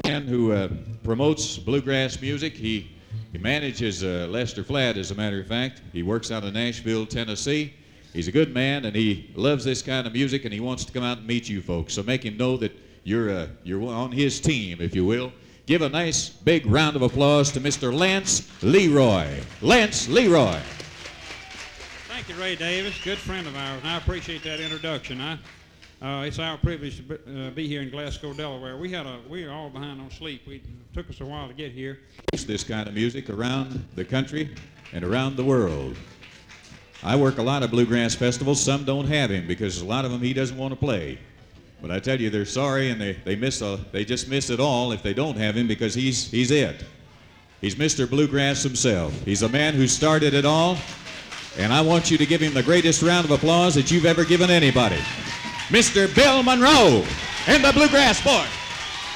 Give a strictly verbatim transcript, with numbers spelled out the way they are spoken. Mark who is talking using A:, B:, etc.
A: man who uh, promotes bluegrass music. He, he manages uh, Lester Flatt, as a matter of fact. He works out of Nashville, Tennessee. He's a good man, and he loves this kind of music, and he wants to come out and meet you folks. So make him know that you're, uh, you're on his team, if you will. Give a nice big round of applause to Mister Lance Leroy. Lance Leroy.
B: Thank you, Ray Davis, good friend of ours, and I appreciate that introduction. I, uh, it's our privilege to be, uh, be here in Glasgow, Delaware. We had a, we were all behind on sleep. We, it took us a while to get here.
A: This kind of music around the country and around the world. I work a lot of bluegrass festivals. Some don't have him because a lot of them he doesn't want to play. But I tell you, they're sorry, and they, they, miss a, they just miss it all if they don't have him, because he's, he's it. He's Mister Bluegrass himself. He's a man who started it all, and I want you to give him the greatest round of applause that you've ever given anybody. Mister Bill Monroe and the Bluegrass Boys.